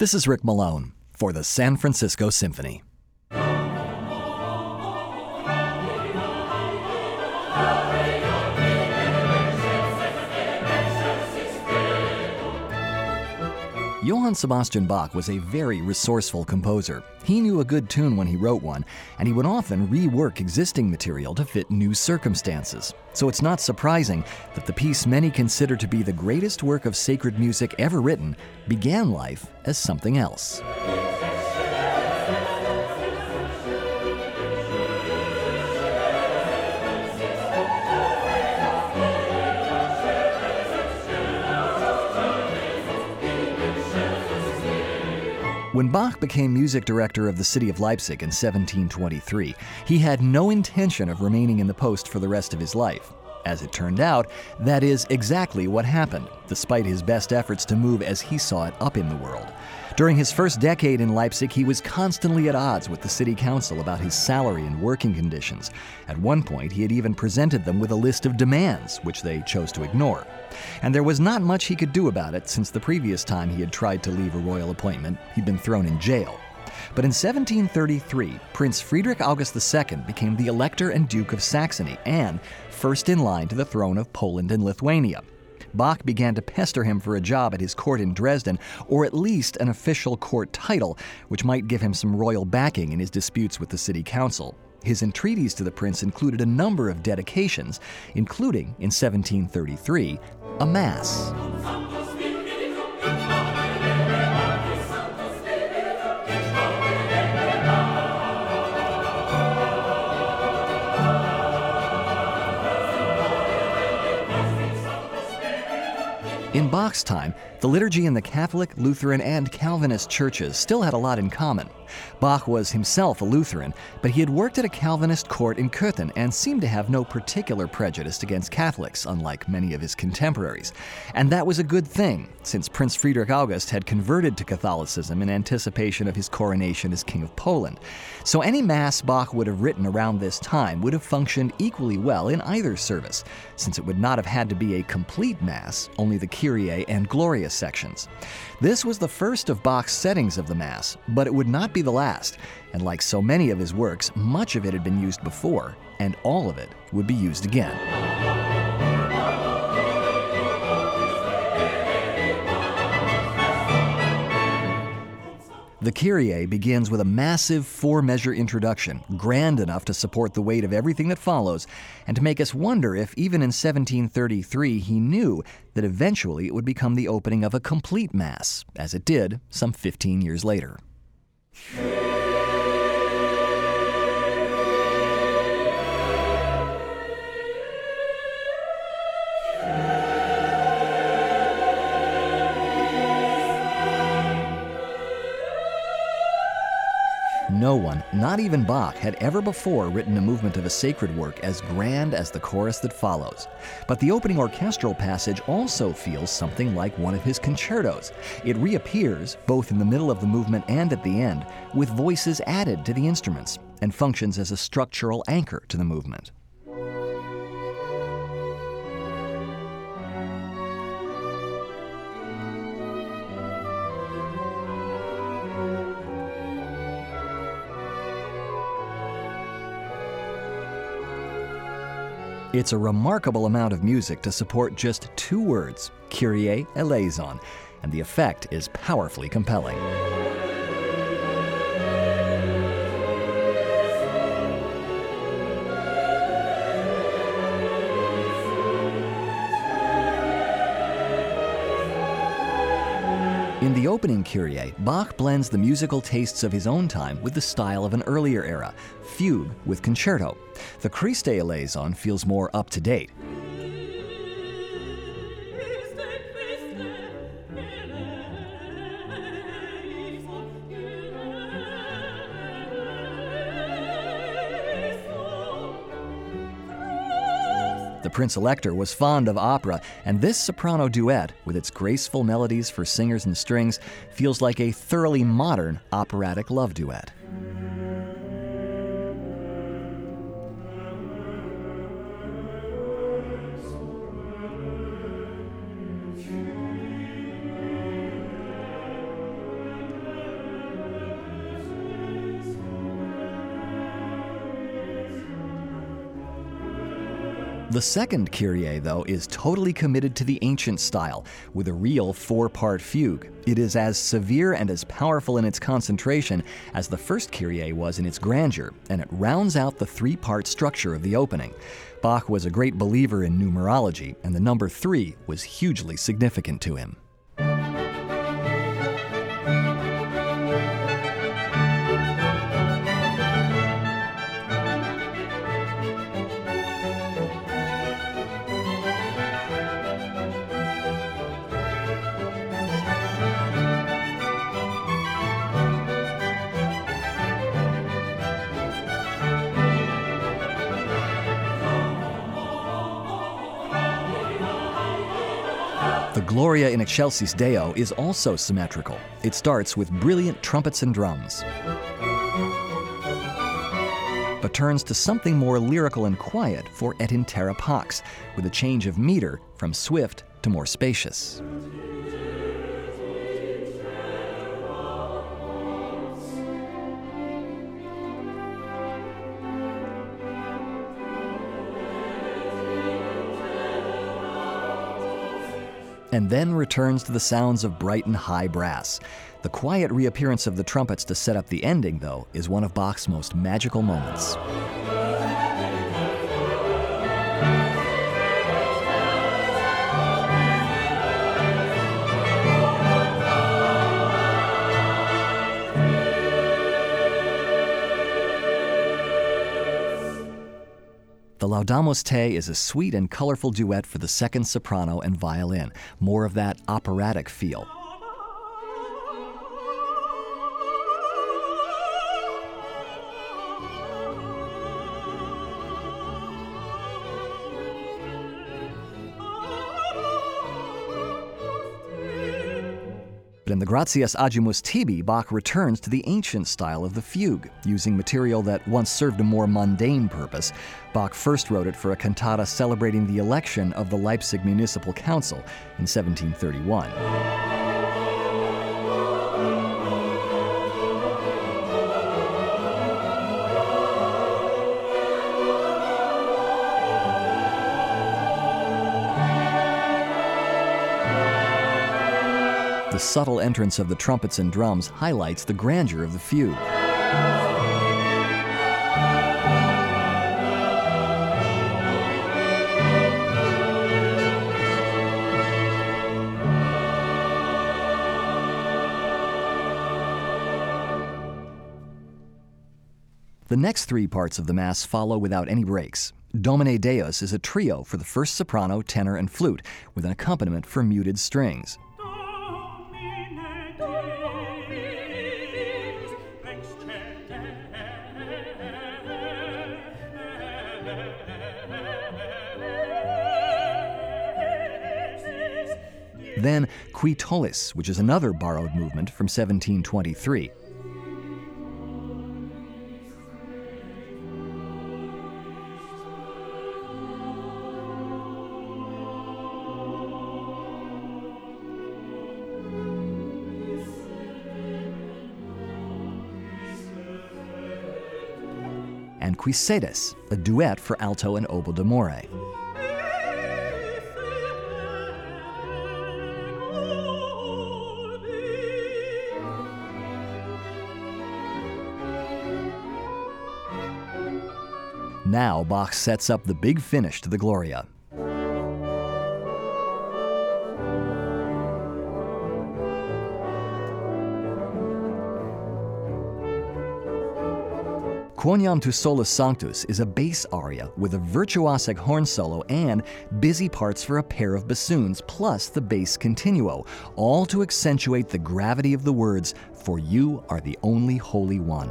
This is Rick Malone for the San Francisco Symphony. Johann Sebastian Bach was a very resourceful composer. He knew a good tune when he wrote one, and he would often rework existing material to fit new circumstances. So it's not surprising that the piece many consider to be the greatest work of sacred music ever written began life as something else. When Bach became music director of the city of Leipzig in 1723, he had no intention of remaining in the post for the rest of his life. As it turned out, that is exactly what happened, despite his best efforts to move as he saw it up in the world. During his first decade in Leipzig, he was constantly at odds with the city council about his salary and working conditions. At one point, he had even presented them with a list of demands, which they chose to ignore. And there was not much he could do about it, since the previous time he had tried to leave a royal appointment, he'd been thrown in jail. But in 1733, Prince Friedrich August II became the Elector and Duke of Saxony and first in line to the throne of Poland and Lithuania. Bach began to pester him for a job at his court in Dresden, or at least an official court title, which might give him some royal backing in his disputes with the city council. His entreaties to the prince included a number of dedications, including, in 1733, a Mass. In Bach's time, the liturgy in the Catholic, Lutheran, and Calvinist churches still had a lot in common. Bach was himself a Lutheran, but he had worked at a Calvinist court in Cöthen and seemed to have no particular prejudice against Catholics, unlike many of his contemporaries. And that was a good thing, since Prince Friedrich August had converted to Catholicism in anticipation of his coronation as King of Poland. So any Mass Bach would have written around this time would have functioned equally well in either service, since it would not have had to be a complete Mass, only the Kyrie and Gloria sections. This was the first of Bach's settings of the Mass, but it would not be the last, and like so many of his works, much of it had been used before, and all of it would be used again. The Kyrie begins with a massive four-measure introduction, grand enough to support the weight of everything that follows, and to make us wonder if even in 1733 he knew that eventually it would become the opening of a complete Mass, as it did some 15 years later. No one, not even Bach, had ever before written a movement of a sacred work as grand as the chorus that follows. But the opening orchestral passage also feels something like one of his concertos. It reappears, both in the middle of the movement and at the end, with voices added to the instruments, and functions as a structural anchor to the movement. It's a remarkable amount of music to support just two words, Kyrie eleison, and the effect is powerfully compelling. In the opening Kyrie, Bach blends the musical tastes of his own time with the style of an earlier era, fugue with concerto. The Christe eleison feels more up-to-date. The Prince Elector was fond of opera, and this soprano duet, with its graceful melodies for singers and strings, feels like a thoroughly modern operatic love duet. The second Kyrie, though, is totally committed to the ancient style, with a real 4-part fugue. It is as severe and as powerful in its concentration as the first Kyrie was in its grandeur, and it rounds out the 3-part structure of the opening. Bach was a great believer in numerology, and the number 3 was hugely significant to him. The Gloria in Excelsis Deo is also symmetrical. It starts with brilliant trumpets and drums, but turns to something more lyrical and quiet for Et in Terra Pax, with a change of meter from swift to more spacious. And then returns to the sounds of bright and high brass. The quiet reappearance of the trumpets to set up the ending, though, is one of Bach's most magical moments. The Laudamus Te is a sweet and colorful duet for the second soprano and violin, more of that operatic feel. But in the Gratias Agimus Tibi, Bach returns to the ancient style of the fugue, using material that once served a more mundane purpose. Bach first wrote it for a cantata celebrating the election of the Leipzig Municipal Council in 1731. The subtle entrance of the trumpets and drums highlights the grandeur of the fugue. The next 3 parts of the Mass follow without any breaks. Domine Deus is a trio for the first soprano, tenor, and flute, with an accompaniment for muted strings. Then Qui Tollis, which is another borrowed movement from 1723. And Qui Sedis, a duet for alto and oboe d'amore. Now Bach sets up the big finish to the Gloria. Quoniam tu solus sanctus is a bass aria with a virtuosic horn solo and busy parts for a pair of bassoons, plus the bass continuo, all to accentuate the gravity of the words, "For you are the only Holy One."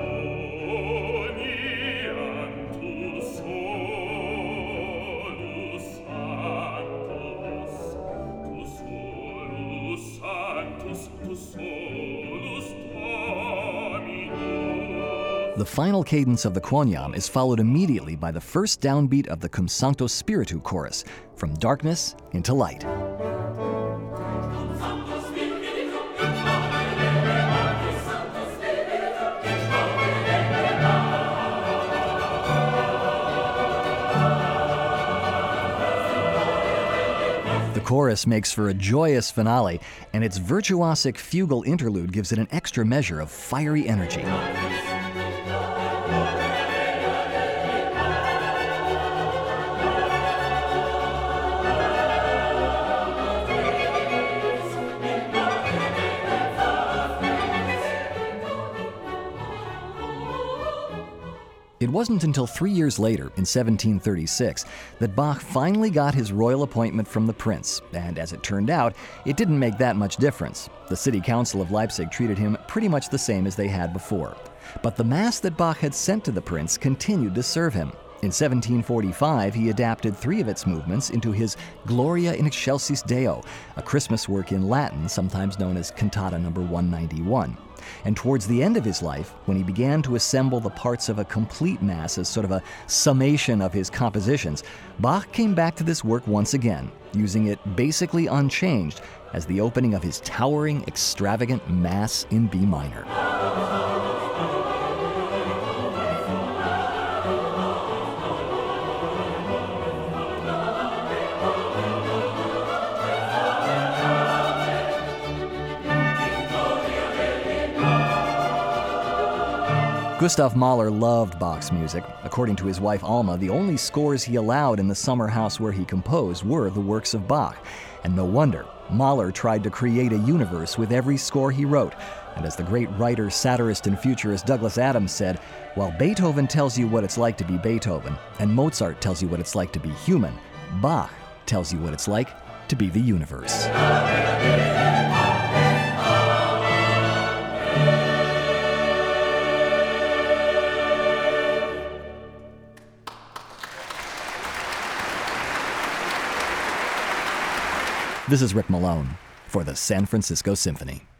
The final cadence of the Quoniam is followed immediately by the first downbeat of the Cum Sancto Spiritu chorus, from darkness into light. chorus makes for a joyous finale, and its virtuosic fugal interlude gives it an extra measure of fiery energy. It wasn't until 3 years later, in 1736, that Bach finally got his royal appointment from the prince, and as it turned out, it didn't make that much difference. The city council of Leipzig treated him pretty much the same as they had before. But the mass that Bach had sent to the prince continued to serve him. In 1745, he adapted 3 of its movements into his Gloria in Excelsis Deo, a Christmas work in Latin, sometimes known as Cantata No. 191. And towards the end of his life, when he began to assemble the parts of a complete mass as sort of a summation of his compositions, Bach came back to this work once again, using it basically unchanged as the opening of his towering, extravagant Mass in B minor. Gustav Mahler loved Bach's music. According to his wife Alma, the only scores he allowed in the summer house where he composed were the works of Bach. And no wonder. Mahler tried to create a universe with every score he wrote. And as the great writer, satirist, and futurist Douglas Adams said, while Beethoven tells you what it's like to be Beethoven, and Mozart tells you what it's like to be human, Bach tells you what it's like to be the universe. This is Rick Malone for the San Francisco Symphony.